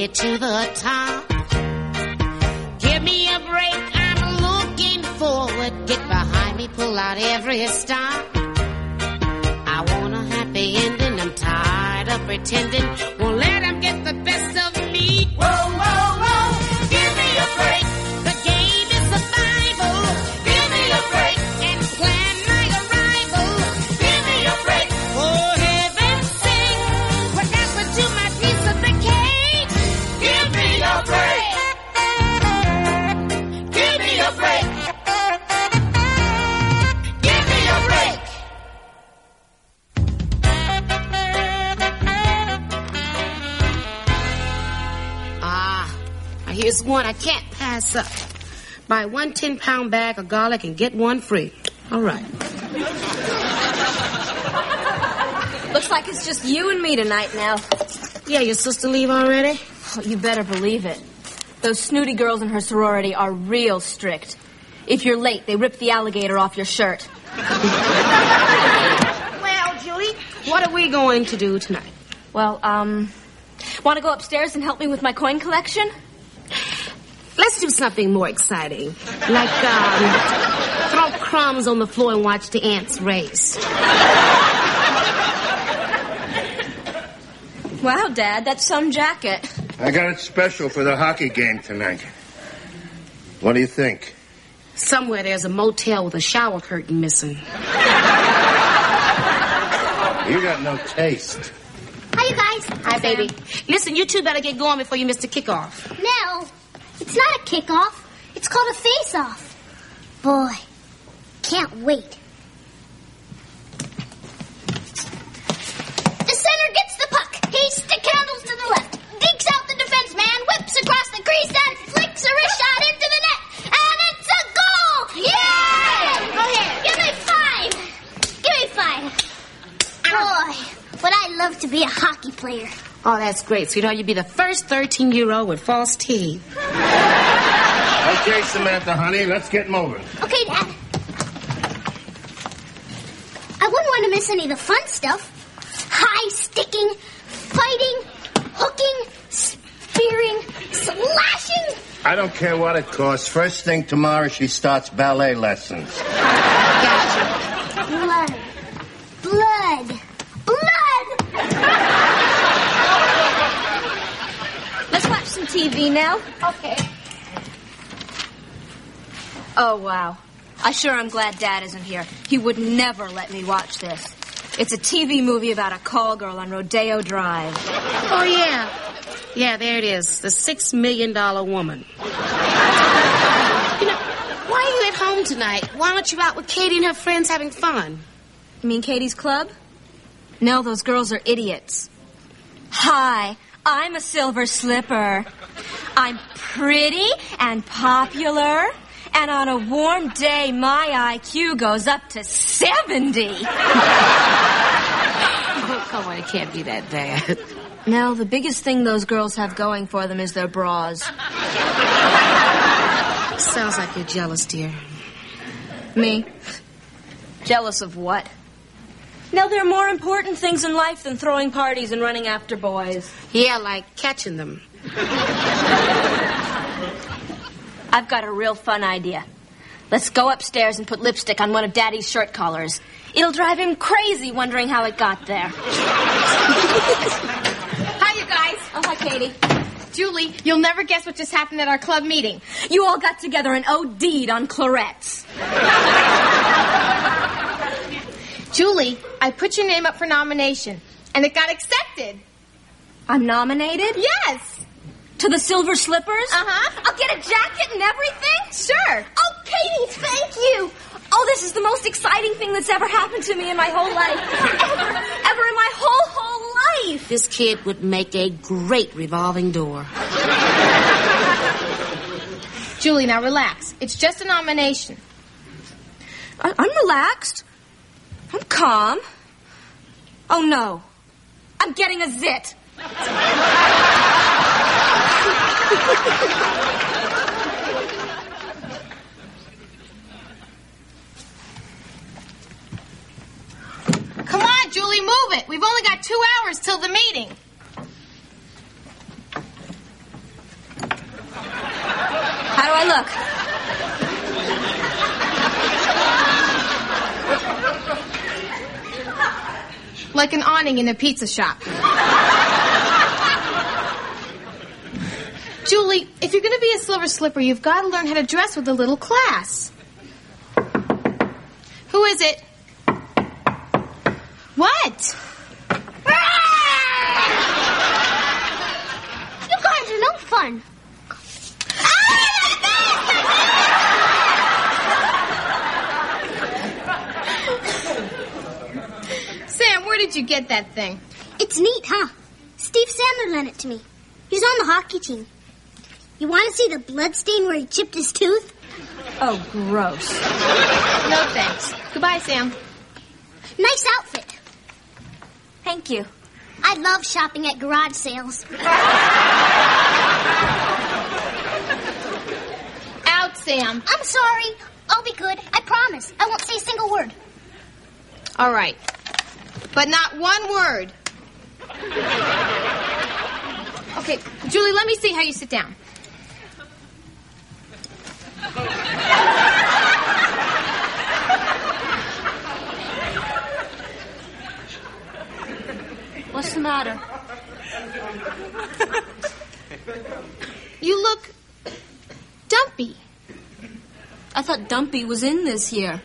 me to the top. Give me a break, I'm looking forward. Get behind me, pull out every stop. I want a happy ending, I'm tired of pretending. Won't let them get the best of me. Whoa, whoa, whoa, give me a break. The game is survival. Give me a break and plan my arrival. Give me a break. For heaven's sake, what happened to my piece of the cake? Give me a break. Give me a break. Give me a break. Here's one I can't pass up. Buy 1 10-pound bag of garlic and get one free. All right. Looks like it's just you and me tonight now. Yeah, your sister leave already? Oh, you better believe it. Those snooty girls in her sorority are real strict. If you're late, they rip the alligator off your shirt. Well, Julie, what are we going to do tonight? Well, want to go upstairs and help me with my coin collection? Let's do something more exciting. Like, throw crumbs on the floor and watch the ants race. Wow, Dad, that's some jacket. I got it special for the hockey game tonight. What do you think? Somewhere there's a motel with a shower curtain missing. You got no taste. Hi, you guys. Hi, baby. Listen, you two better get going before you miss the kickoff. No, it's not a kickoff. It's called a face-off. Boy, can't wait. The center gets the puck. He stick handles to the left. Dinks out the defense man. Whips across the crease and flicks a wrist shot into the net. And it's a goal! Yay! Go ahead. Give me 5. Give me 5. Boy, would I love to be a hockey player. Oh, that's great, sweetheart. You'd be the first 13-year-old with false teeth. Okay, Samantha, honey, let's get moving. Okay, Dad. I wouldn't want to miss any of the fun stuff. High sticking, fighting, hooking, spearing, slashing. I don't care what it costs. First thing tomorrow, she starts ballet lessons. Gotcha. Blood. Blood. Blood! Let's watch some TV now. Okay. Oh, wow. I sure am glad Dad isn't here. He would never let me watch this. It's a TV movie about a call girl on Rodeo Drive. Oh, yeah. Yeah, there it is. The $6 Million Woman. You know, why are you at home tonight? Why aren't you out with Katie and her friends having fun? You mean Katie's club? No, those girls are idiots. Hi, I'm a silver slipper. I'm pretty and popular. And on a warm day, my IQ goes up to 70. Oh, come on, it can't be that bad. No, the biggest thing those girls have going for them is their bras. Sounds like you're jealous, dear. Me? Jealous of what? No, there are more important things in life than throwing parties and running after boys. Yeah, like catching them. I've got a real fun idea. Let's go upstairs and put lipstick on one of Daddy's shirt collars. It'll drive him crazy wondering how it got there. Hi, you guys. Oh, hi, Katie. Julie, you'll never guess what just happened at our club meeting. You all got together and OD'd on clarets. Julie, I put your name up for nomination, and it got accepted. I'm nominated? Yes. To the Silver Slippers? Uh-huh. I'll get a jacket and everything? Sure. Oh, Katie, thank you. Oh, this is the most exciting thing that's ever happened to me in my whole life. Ever in my whole life. This kid would make a great revolving door. Julie, now relax. It's just a nomination. I'm relaxed. I'm calm. Oh, no. I'm getting a zit. Come on, Julie, move it. We've only got 2 hours till the meeting. Come on, Julie, move it. We've only got 2 hours till the meeting. Come on, Julie, move it. We've only got 2 hours till the meeting. Come on, Julie, move it. We've only got 2 hours till the meeting. Look. Like an awning in a pizza shop. Julie, if you're going to be a Silver Slipper, you've got to learn how to dress with a little class. Who is it? What? You guys are no fun. Sam, where did you get that thing? It's neat, huh? Steve Sandler lent it to me. He's on the hockey team. You want to see the blood stain where he chipped his tooth? Oh, gross. No thanks. Goodbye, Sam. Nice outfit. Thank you. I love shopping at garage sales. Out, Sam. I'm sorry. I'll be good. I promise. I won't say a single word. All right. But not one word. Okay, Julie, let me see how you sit down. What's the matter? You look dumpy. I thought Dumpy was in this year.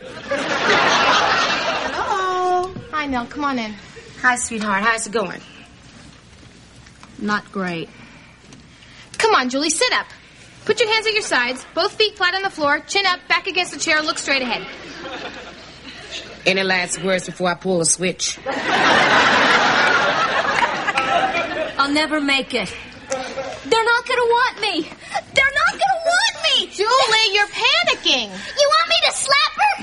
Hello. Hi, Nell. Come on in. Hi, sweetheart. How's it going? Not great. Come on, Julie, sit up. Put your hands at your sides, both feet flat on the floor, chin up, back against the chair, look straight ahead. Any last words before I pull a switch? I'll never make it. They're not gonna want me. They're not gonna want me. Julie, you're panicking. You want me to slap her?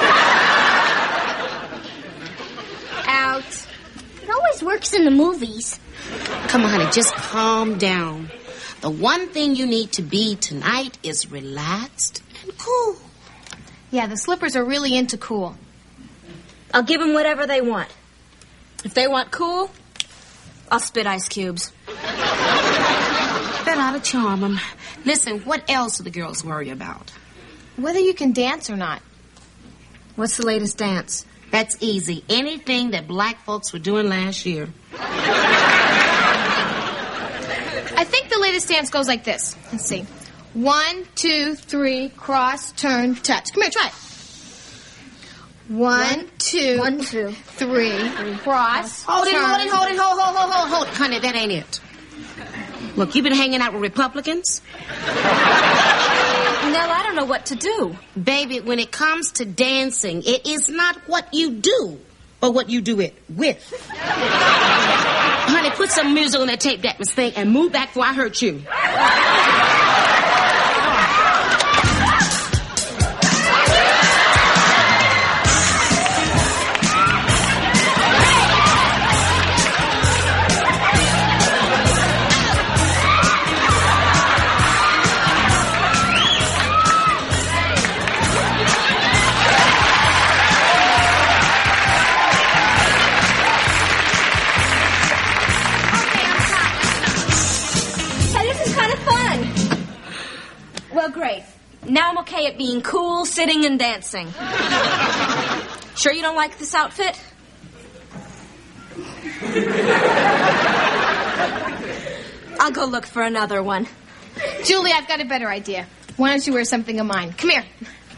Out. It always works in the movies. Come on, honey, just calm down. The one thing you need to be tonight is relaxed and cool. Yeah, the Slippers are really into cool. I'll give them whatever they want. If they want cool, I'll spit ice cubes. That ought to charm them. Listen, what else do the girls worry about? Whether you can dance or not. What's the latest dance? That's easy. Anything that black folks were doing last year. I think the latest dance goes like this. Let's see. 1, 2, 3, cross, turn, touch. Come here, try it. 1, 2, 1, 2, 3, cross, Hold it, turn. hold it. Honey, that ain't it. Look, you've been hanging out with Republicans? Nell, I don't know what to do. Baby, when it comes to dancing, it is not what you do, but what you do it with. Honey, put some music on that tape deck, Miss Thing, and move back before I hurt you. Well, great. Now I'm okay at being cool, sitting, and dancing. Sure you don't like this outfit? I'll go look for another one. Julie, I've got a better idea. Why don't you wear something of mine? Come here.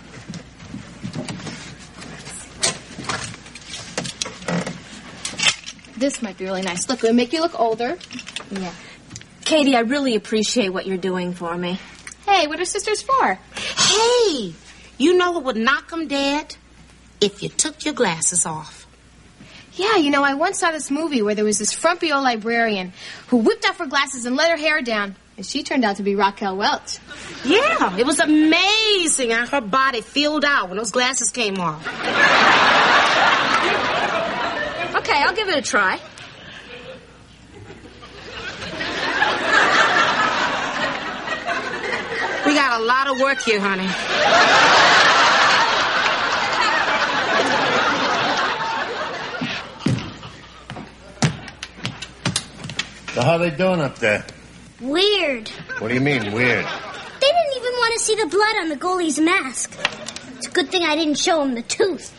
This might be really nice. Look, it'll make you look older. Yeah. Katie, I really appreciate what you're doing for me. Hey, what are sisters for? Hey, you know what would knock them dead? If you took your glasses off. Yeah, you know, I once saw this movie where there was this frumpy old librarian who whipped off her glasses and let her hair down. And she turned out to be Raquel Welch. Yeah, it was amazing how her body filled out when those glasses came off. Okay, I'll give it a try. We got a lot of work here, honey. So how they doing up there? Weird. What do you mean, weird? They didn't even want to see the blood on the goalie's mask. It's a good thing I didn't show him the tooth.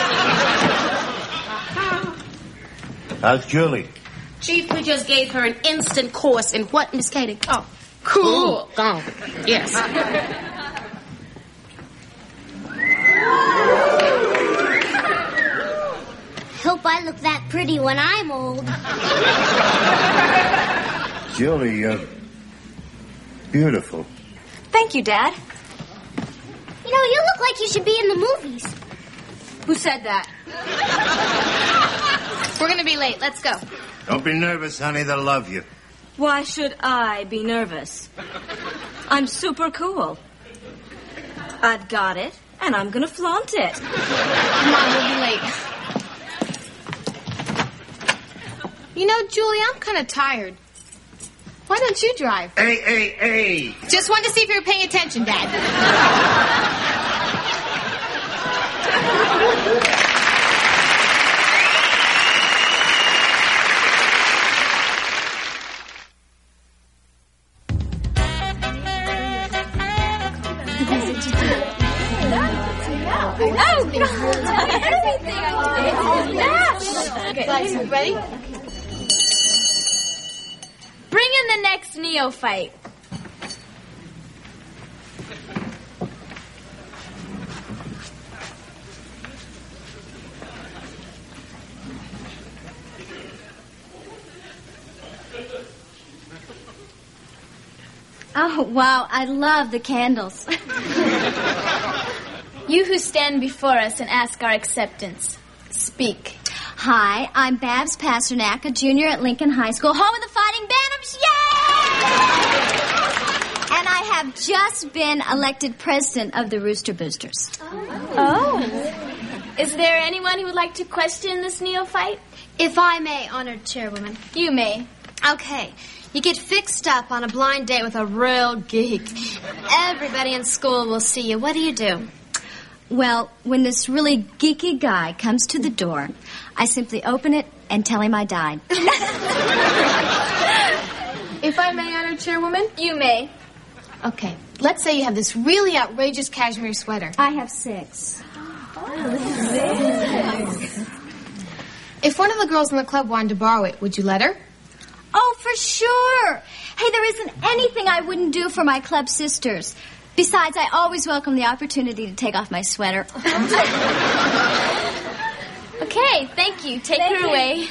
How's Julie? Chief, we just gave her an instant course in what, Miss Katie? Oh, cool. Oh, yes. Hope I look that pretty when I'm old. Julie, you're beautiful. Thank you, Dad. You know, you look like you should be in the movies. Who said that? We're going to be late. Let's go. Don't be nervous, honey. They'll love you. Why should I be nervous? I'm super cool. I've got it, and I'm gonna flaunt it. Come on, we'll be late. You know, Julie, I'm kind of tired. Why don't you drive? Hey. Just wanted to see if you were paying attention, Dad. Oh, God! Everything Okay, so ready? Bring in the next neophyte. Oh, wow, I love the candles. You who stand before us and ask our acceptance, speak. Hi, I'm Babs Pasternak, a junior at Lincoln High School, home of the Fighting Bantams. Yay! And I have just been elected president of the Rooster Boosters. Oh. Is there anyone who would like to question this neophyte? If I may, honored chairwoman. You may. Okay. You get fixed up on a blind date with a real geek. Everybody in school will see you. What do? Well, when this really geeky guy comes to the door, I simply open it and tell him I died. If I may, honored chairwoman? You may. Okay, let's say you have this really outrageous cashmere sweater. I have 6. If one of the girls in the club wanted to borrow it, would you let her? Oh, for sure. Hey, there isn't anything I wouldn't do for my club sisters. Besides, I always welcome the opportunity to take off my sweater. Okay, thank you. Take her away.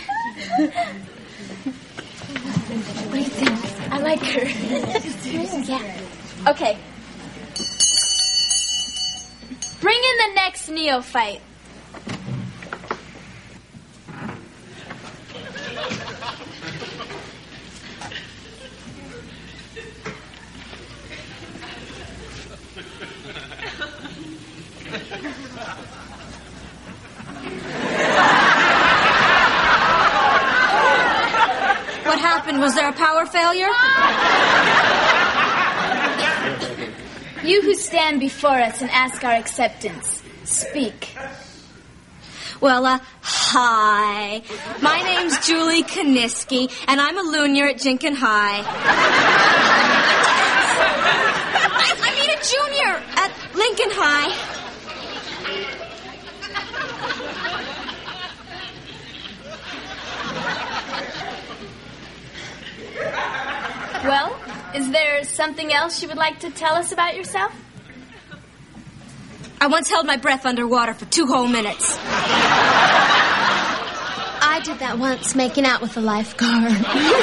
What do you think? I like her. Yeah. Okay. Bring in the next neophyte. What happened? Was there a power failure? You who stand before us and ask our acceptance, speak. Well, hi. My name's Julie Kaniski, and I'm a junior at Jenkin High. I mean a junior at Lincoln High. Well, is there something else you would like to tell us about yourself? I once held my breath underwater for 2 whole minutes. I did that once, making out with a lifeguard.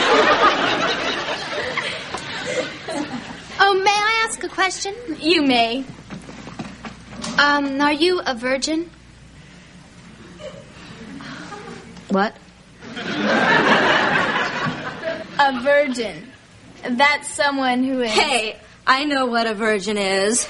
Oh, may I ask a question? You may. Are you a virgin? What? A virgin. That's someone who is... Hey, I know what a virgin is.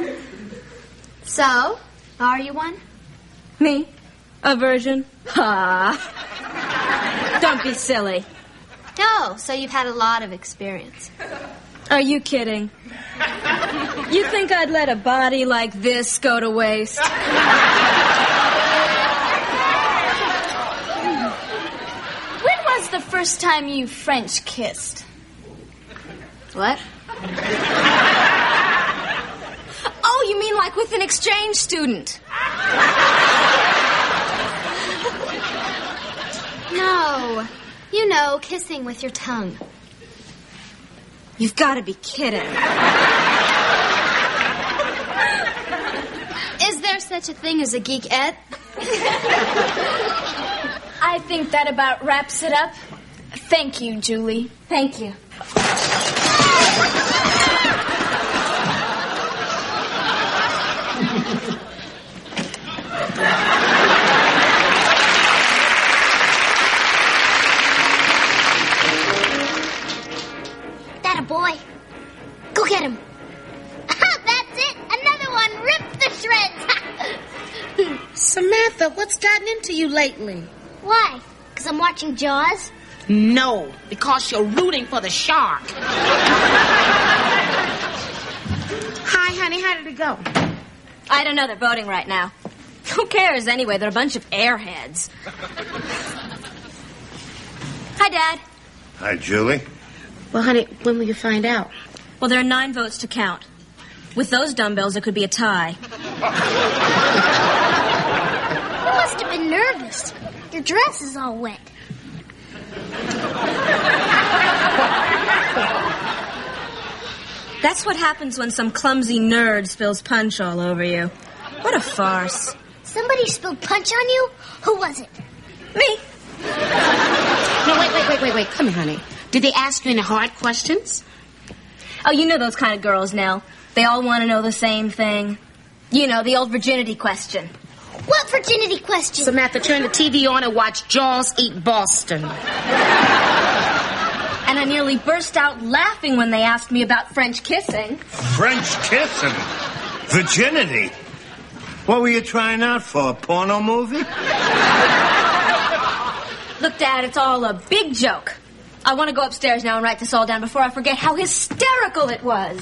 So, are you one? Me? A virgin? Ha! Don't be silly. No, so you've had a lot of experience. Are you kidding? You think I'd let a body like this go to waste? When was the first time you French kissed? What? an exchange student. No. You know, kissing with your tongue. You've got to be kidding. Is there such a thing as a geekette? I think that about wraps it up. Thank you, Julie. Thank you. That a boy? Go get him. That's it. Another one. Rip the shreds. Samantha, what's gotten into you lately? Why? Because I'm watching Jaws? No, because you're rooting for the shark. Hi, honey. How did it go? I don't know. They're voting right now. Who cares anyway? They're a bunch of airheads. Hi, Dad. Hi, Julie. Well, honey, when will you find out? Well, there are 9 votes to count. With those dumbbells, it could be a tie. You must have been nervous. Your dress is all wet. That's what happens when some clumsy nerd spills punch all over you. What a farce. Somebody spilled punch on you? Who was it? Me. No, wait. Come here, honey. Did they ask you any hard questions? Oh, you know those kind of girls, Nell. They all want to know the same thing. You know, the old virginity question. What virginity question? Samantha, turn the TV on and watch Jaws eat Boston. And I nearly burst out laughing when they asked me about French kissing. French kissing? Virginity? What were you trying out for, a porno movie? Look, Dad, it's all a big joke. I want to go upstairs now and write this all down before I forget how hysterical it was.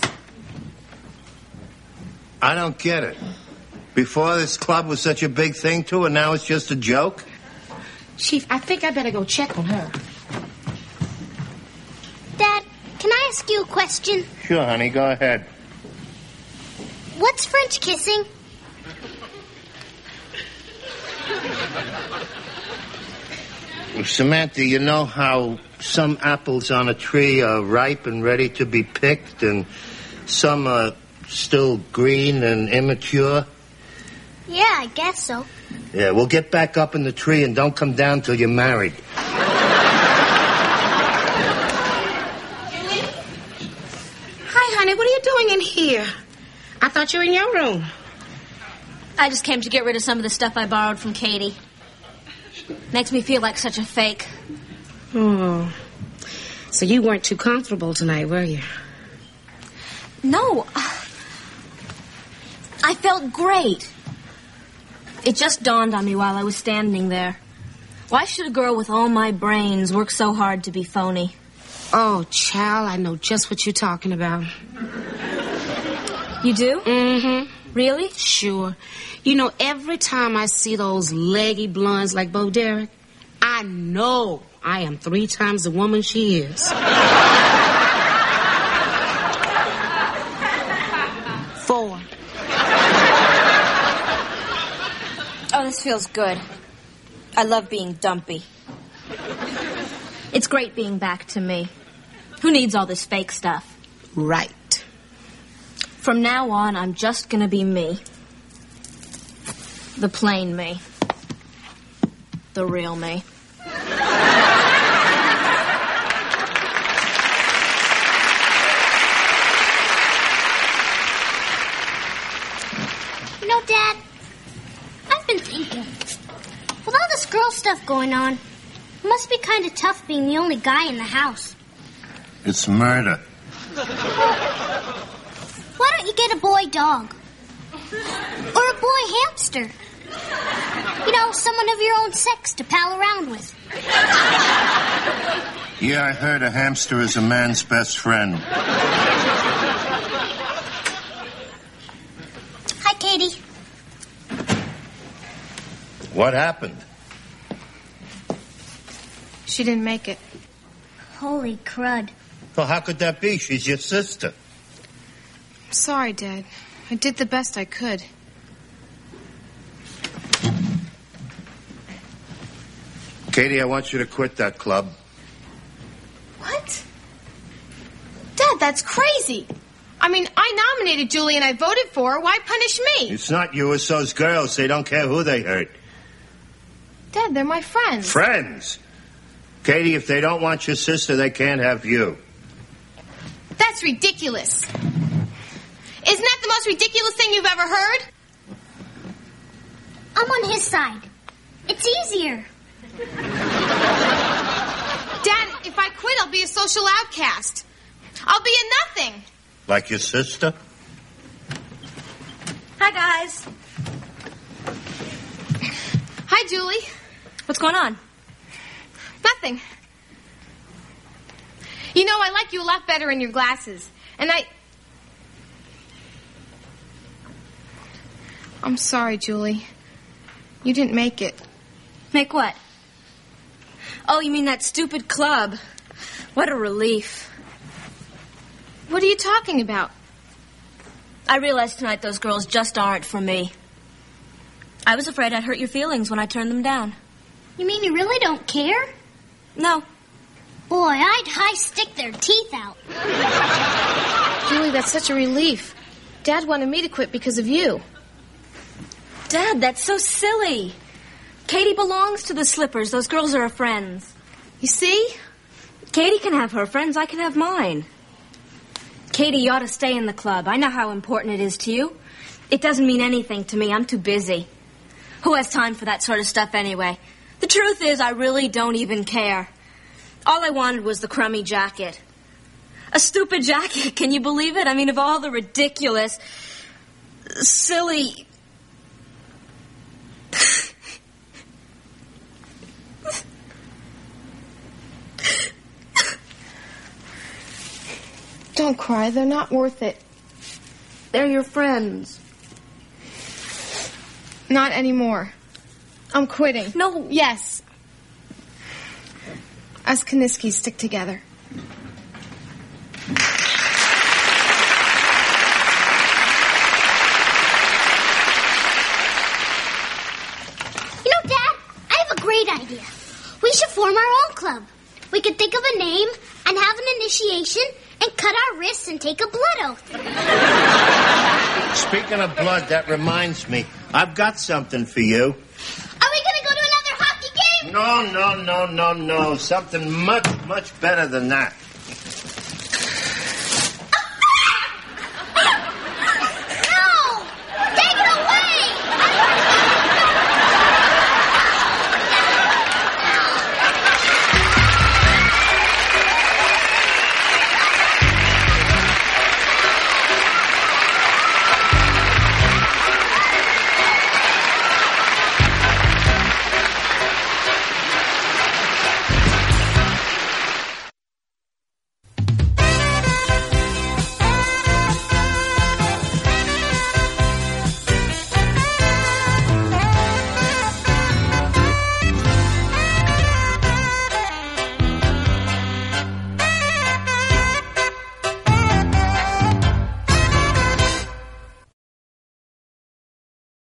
I don't get it. Before this club was such a big thing to her, now it's just a joke? Chief, I think I better go check on her. Dad, can I ask you a question? Sure, honey, go ahead. What's French kissing? Samantha, you know how some apples on a tree are ripe and ready to be picked, and some are still green and immature? Yeah, I guess so. Yeah, well, get back up in the tree and don't come down till you're married. Hi, honey. What are you doing in here? I thought you were in your room. I just came to get rid of some of the stuff I borrowed from Katie. Makes me feel like such a fake. Oh. So you weren't too comfortable tonight, were you? No. I felt great. It just dawned on me while I was standing there. Why should a girl with all my brains work so hard to be phony? Oh, child, I know just what you're talking about. You do? Mm-hmm. Really? Sure. You know, every time I see those leggy blondes like Bo Derek, I know I am 3 times the woman she is. 4. Oh, this feels good. I love being dumpy. It's great being back to me. Who needs all this fake stuff? Right. From now on, I'm just gonna be me. The plain me. The real me. You know, Dad, I've been thinking. With all this girl stuff going on, it must be kind of tough being the only guy in the house. It's murder. Why don't you get a boy dog? Or a boy hamster? You know, someone of your own sex to pal around with. Yeah, I heard a hamster is a man's best friend. Hi, Katie. What happened? She didn't make it. Holy crud. Well, how could that be? She's your sister. Sorry, Dad. I did the best I could. Katie, I want you to quit that club. What? Dad, that's crazy. I mean, I nominated Julie and I voted for her. Why punish me? It's not you, it's those girls. They don't care who they hurt. Dad, they're my friends. Friends? Katie, if they don't want your sister, they can't have you. That's ridiculous. Isn't that the most ridiculous thing you've ever heard? I'm on his side. It's easier. Dad, if I quit, I'll be a social outcast. I'll be a nothing. Like your sister? Hi, guys. Hi, Julie. What's going on? Nothing. You know, I like you a lot better in your glasses. And I'm sorry, Julie. You didn't make it. Make what? Oh, you mean that stupid club. What a relief. What are you talking about? I realized tonight those girls just aren't for me. I was afraid I'd hurt your feelings when I turned them down. You mean you really don't care? No. Boy, I'd high-stick their teeth out. Julie, that's such a relief. Dad wanted me to quit because of you. Dad, that's so silly. Katie belongs to the Slippers. Those girls are her friends. You see? Katie can have her friends. I can have mine. Katie, you ought to stay in the club. I know how important it is to you. It doesn't mean anything to me. I'm too busy. Who has time for that sort of stuff anyway? The truth is, I really don't even care. All I wanted was the crummy jacket. A stupid jacket, can you believe it? I mean, of all the ridiculous, silly... Don't cry. They're not worth it. They're your friends. Not anymore. I'm quitting. No. Yes. Us Kaniskis stick together. You know, Dad, I have a great idea. We should form our own club. We could think of a name and have an initiation and cut our wrists and take a blood oath. Speaking of blood, that reminds me. I've got something for you. Are we going to go to another hockey game? No. Something much, much better than that.